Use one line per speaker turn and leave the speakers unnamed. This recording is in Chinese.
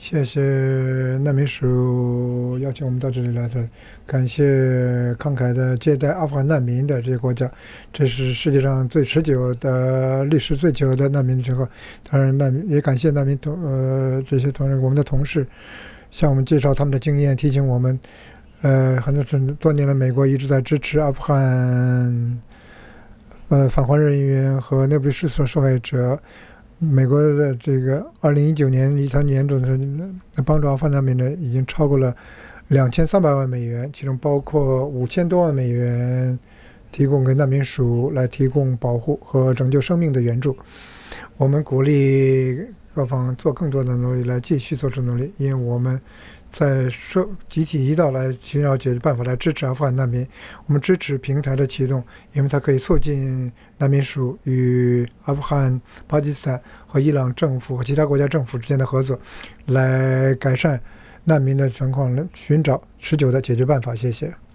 谢谢难民署邀请我们到这里来的，感谢慷慨的接待阿富汗难民的这些国家，这是世界上最持久的、历史最久的难民之后，当然也感谢难民这些我们的同事向我们介绍他们的经验，提醒我们，很多年来美国一直在支持阿富汗返还人员和内部失所受害者。美国的这个2019年以他年度的帮助阿富汗难民呢，已经超过了2300万美元，其中包括5000多万美元提供给难民署来提供保护和拯救生命的援助。我们鼓励各方做更多的努力，来继续做出努力，因为我们在集体一道来寻找解决办法，来支持阿富汗难民。我们支持平台的启动，因为它可以促进难民署与阿富汗、巴基斯坦和伊朗政府和其他国家政府之间的合作，来改善难民的情况，寻找持久的解决办法。谢谢。